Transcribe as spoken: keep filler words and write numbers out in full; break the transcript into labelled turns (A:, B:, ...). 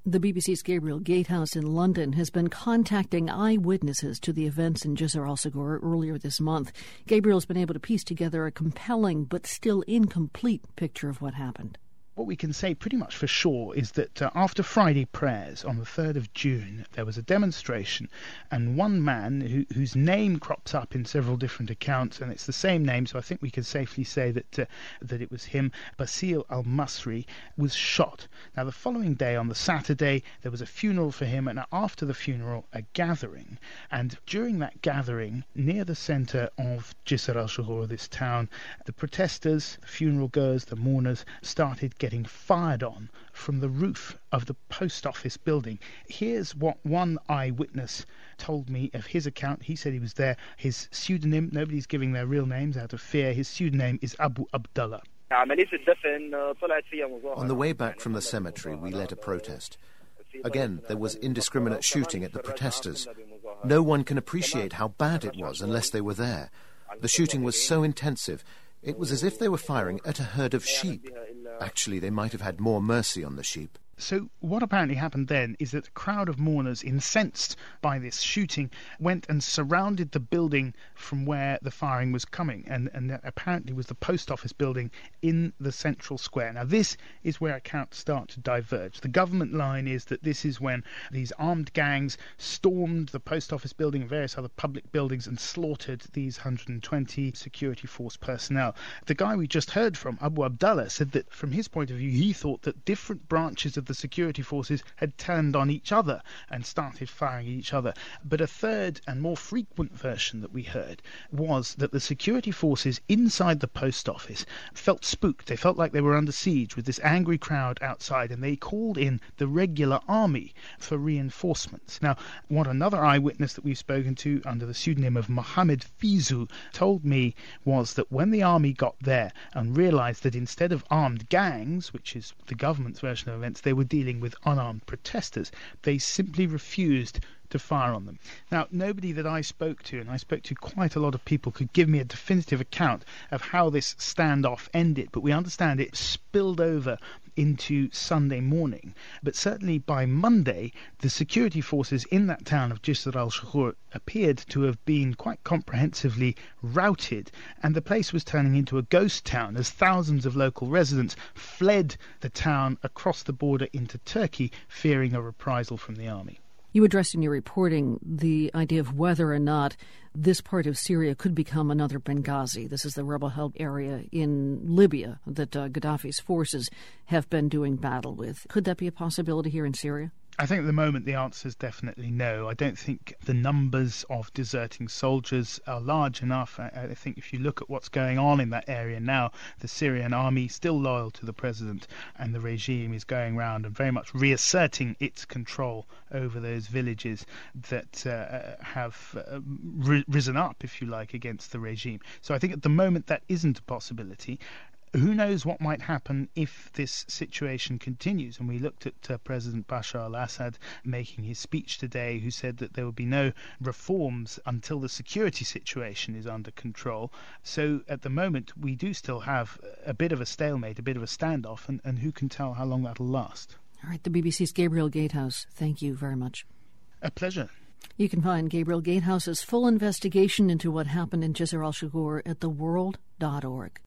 A: The B B C's Gabriel Gatehouse in London has been contacting eyewitnesses to the events in Jisr al-Shagour earlier this month. Gabriel's been able to piece together a compelling but still incomplete picture of what happened.
B: What we can say pretty much for sure is that uh, after Friday prayers on the third of June, there was a demonstration, and one man who, whose name crops up in several different accounts, and it's the same name, so I think we can safely say that uh, that it was him, Basil al-Masri, was shot. Now, the following day, on the Saturday, there was a funeral for him, and after the funeral, a gathering. And during that gathering, near the centre of Jisr al-Shagour, this town, the protesters, the funeral goers, the mourners, started getting fired on from the roof of the post office building. Here's what one eyewitness told me of his account. He said he was there. His pseudonym, nobody's giving their real names out of fear, his pseudonym is Abu Abdullah.
C: On the way back from the cemetery, we led a protest. Again, there was indiscriminate shooting at the protesters. No one can appreciate how bad it was unless they were there. The shooting was so intensive, it was as if they were firing at a herd of sheep. Actually, they might have had more mercy on the sheep.
B: So what apparently happened then is that a crowd of mourners, incensed by this shooting, went and surrounded the building from where the firing was coming, and, and that apparently was the post office building in the central square. Now, this is where accounts start to diverge. The government line is that this is when these armed gangs stormed the post office building and various other public buildings and slaughtered these one hundred twenty security force personnel. The guy we just heard from, Abu Abdullah, said that from his point of view, he thought that different branches of the security forces had turned on each other and started firing at each other. But a third and more frequent version that we heard was that the security forces inside the post office felt spooked. They felt like they were under siege with this angry crowd outside, and they called in the regular army for reinforcements. Now, what another eyewitness that we've spoken to under the pseudonym of Mohammed Fizu told me was that when the army got there and realised that instead of armed gangs, which is the government's version of events, they were dealing with unarmed protesters, they simply refused to fire on them. Now, nobody that I spoke to, and I spoke to quite a lot of people, could give me a definitive account of how this standoff ended, but we understand it spilled over into Sunday morning. But certainly by Monday, the security forces in that town of Jisr al-Shagour appeared to have been quite comprehensively routed, and the place was turning into a ghost town as thousands of local residents fled the town across the border into Turkey, fearing a reprisal from the army.
A: You addressed in your reporting the idea of whether or not this part of Syria could become another Benghazi. This is the rebel-held area in Libya that uh, Gaddafi's forces have been doing battle with. Could that be a possibility here in Syria?
B: I think at the moment the answer is definitely no. I don't think the numbers of deserting soldiers are large enough. I, I think if you look at what's going on in that area now, the Syrian army, still loyal to the president and the regime, is going around and very much reasserting its control over those villages that uh, have uh, ri- risen up, if you like, against the regime. So I think at the moment that isn't a possibility. Who knows what might happen if this situation continues? And we looked at uh, President Bashar al-Assad making his speech today, who said that there will be no reforms until the security situation is under control. So at the moment, we do still have a bit of a stalemate, a bit of a standoff, and, and who can tell how long that'll last?
A: All right, the B B C's Gabriel Gatehouse, thank you very much.
B: A pleasure.
A: You can find Gabriel Gatehouse's full investigation into what happened in Jisr al-Shagour at the world dot org.